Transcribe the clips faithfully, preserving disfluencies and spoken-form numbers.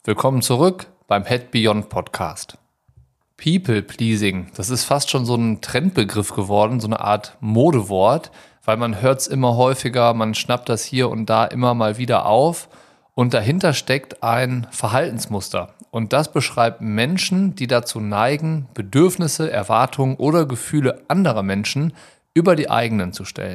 Willkommen zurück beim Head Beyond Podcast. People-Pleasing, das ist fast schon so ein Trendbegriff geworden, so eine Art Modewort, weil man hört es immer häufiger, man schnappt das hier und da immer mal wieder auf und dahinter steckt ein Verhaltensmuster. Und das beschreibt Menschen, die dazu neigen, Bedürfnisse, Erwartungen oder Gefühle anderer Menschen über die eigenen zu stellen.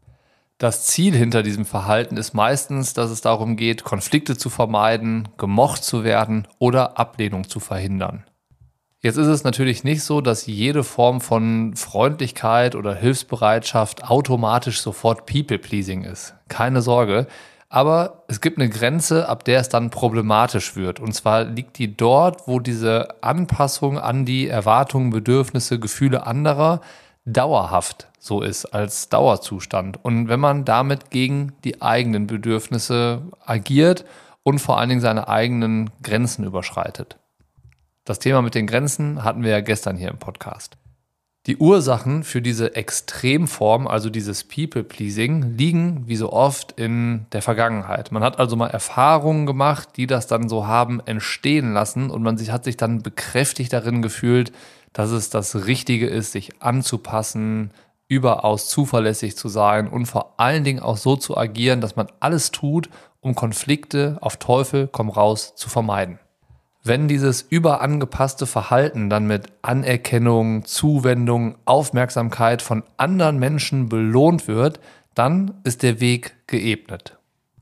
Das Ziel hinter diesem Verhalten ist meistens, dass es darum geht, Konflikte zu vermeiden, gemocht zu werden oder Ablehnung zu verhindern. Jetzt ist es natürlich nicht so, dass jede Form von Freundlichkeit oder Hilfsbereitschaft automatisch sofort People-Pleasing ist. Keine Sorge. Aber es gibt eine Grenze, ab der es dann problematisch wird. Und zwar liegt die dort, wo diese Anpassung an die Erwartungen, Bedürfnisse, Gefühle anderer dauerhaft so ist, als Dauerzustand. Und wenn man damit gegen die eigenen Bedürfnisse agiert und vor allen Dingen seine eigenen Grenzen überschreitet. Das Thema mit den Grenzen hatten wir ja gestern hier im Podcast. Die Ursachen für diese Extremform, also dieses People-Pleasing, liegen wie so oft in der Vergangenheit. Man hat also mal Erfahrungen gemacht, die das dann so haben entstehen lassen und man sich, hat sich dann bekräftigt darin gefühlt, dass es das Richtige ist, sich anzupassen, überaus zuverlässig zu sein und vor allen Dingen auch so zu agieren, dass man alles tut, um Konflikte auf Teufel komm raus zu vermeiden. Wenn dieses überangepasste Verhalten dann mit Anerkennung, Zuwendung, Aufmerksamkeit von anderen Menschen belohnt wird, dann ist der Weg geebnet.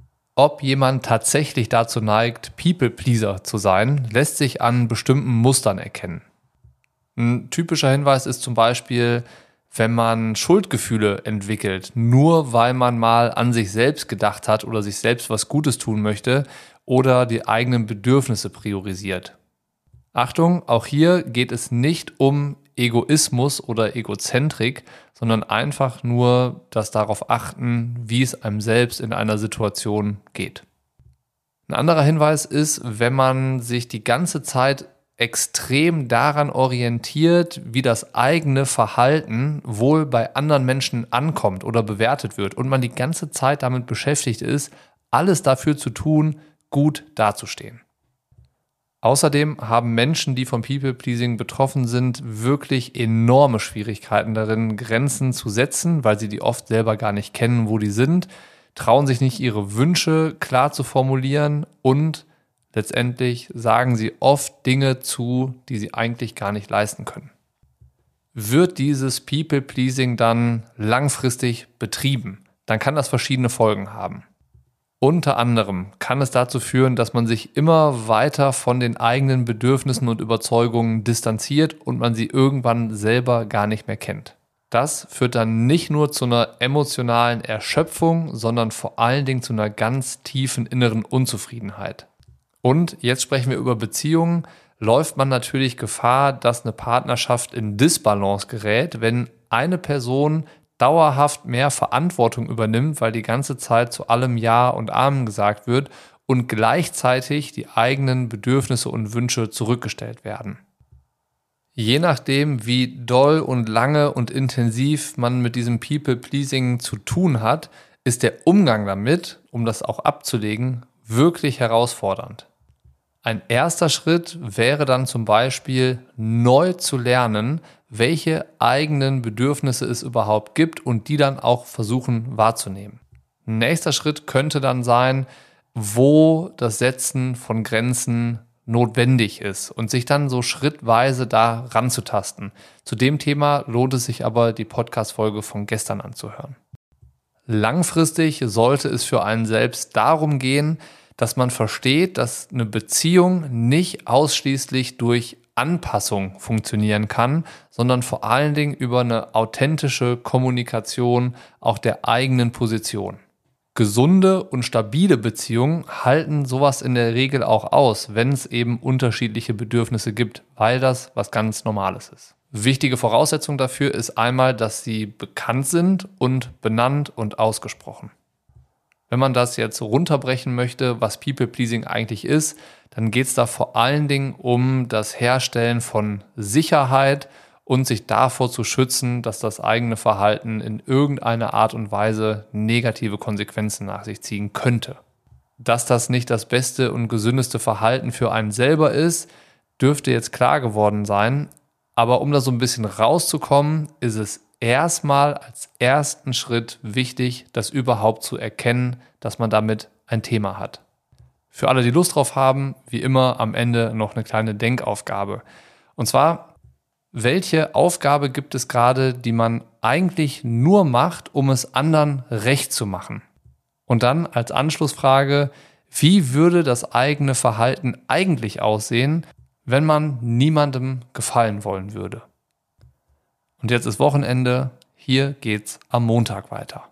Ob jemand tatsächlich dazu neigt, People-Pleaser zu sein, lässt sich an bestimmten Mustern erkennen. Ein typischer Hinweis ist zum Beispiel, wenn man Schuldgefühle entwickelt, nur weil man mal an sich selbst gedacht hat oder sich selbst was Gutes tun möchte oder die eigenen Bedürfnisse priorisiert. Achtung, auch hier geht es nicht um Egoismus oder Egozentrik, sondern einfach nur das darauf achten, wie es einem selbst in einer Situation geht. Ein anderer Hinweis ist, wenn man sich die ganze Zeit extrem daran orientiert, wie das eigene Verhalten wohl bei anderen Menschen ankommt oder bewertet wird und man die ganze Zeit damit beschäftigt ist, alles dafür zu tun, gut dazustehen. Außerdem haben Menschen, die vom People-Pleasing betroffen sind, wirklich enorme Schwierigkeiten darin, Grenzen zu setzen, weil sie die oft selber gar nicht kennen, wo die sind, trauen sich nicht, ihre Wünsche klar zu formulieren und letztendlich sagen sie oft Dinge zu, die sie eigentlich gar nicht leisten können. Wird dieses People-Pleasing dann langfristig betrieben, dann kann das verschiedene Folgen haben. Unter anderem kann es dazu führen, dass man sich immer weiter von den eigenen Bedürfnissen und Überzeugungen distanziert und man sie irgendwann selber gar nicht mehr kennt. Das führt dann nicht nur zu einer emotionalen Erschöpfung, sondern vor allen Dingen zu einer ganz tiefen inneren Unzufriedenheit. Und jetzt sprechen wir über Beziehungen, läuft man natürlich Gefahr, dass eine Partnerschaft in Disbalance gerät, wenn eine Person dauerhaft mehr Verantwortung übernimmt, weil die ganze Zeit zu allem Ja und Amen gesagt wird und gleichzeitig die eigenen Bedürfnisse und Wünsche zurückgestellt werden. Je nachdem, wie doll und lange und intensiv man mit diesem People-Pleasing zu tun hat, ist der Umgang damit, um das auch abzulegen, wirklich herausfordernd. Ein erster Schritt wäre dann zum Beispiel, neu zu lernen, welche eigenen Bedürfnisse es überhaupt gibt und die dann auch versuchen wahrzunehmen. Ein nächster Schritt könnte dann sein, wo das Setzen von Grenzen notwendig ist und sich dann so schrittweise da ranzutasten. Zu dem Thema lohnt es sich aber, die Podcast-Folge von gestern anzuhören. Langfristig sollte es für einen selbst darum gehen, dass man versteht, dass eine Beziehung nicht ausschließlich durch Anpassung funktionieren kann, sondern vor allen Dingen über eine authentische Kommunikation auch der eigenen Position. Gesunde und stabile Beziehungen halten sowas in der Regel auch aus, wenn es eben unterschiedliche Bedürfnisse gibt, weil das was ganz Normales ist. Wichtige Voraussetzung dafür ist einmal, dass sie bekannt sind und benannt und ausgesprochen. Wenn man das jetzt runterbrechen möchte, was People-Pleasing eigentlich ist, dann geht es da vor allen Dingen um das Herstellen von Sicherheit und sich davor zu schützen, dass das eigene Verhalten in irgendeiner Art und Weise negative Konsequenzen nach sich ziehen könnte. dass das nicht das beste und gesündeste Verhalten für einen selber ist, dürfte jetzt klar geworden sein. Aber um da so ein bisschen rauszukommen, ist es erstmal als ersten Schritt wichtig, das überhaupt zu erkennen, dass man damit ein Thema hat. Für alle, die Lust drauf haben, wie immer am Ende noch eine kleine Denkaufgabe. Und zwar, welche Aufgabe gibt es gerade, die man eigentlich nur macht, um es anderen recht zu machen? Und dann als Anschlussfrage, wie würde das eigene Verhalten eigentlich aussehen, wenn man niemandem gefallen wollen würde? Und jetzt ist Wochenende, hier geht's am Montag weiter.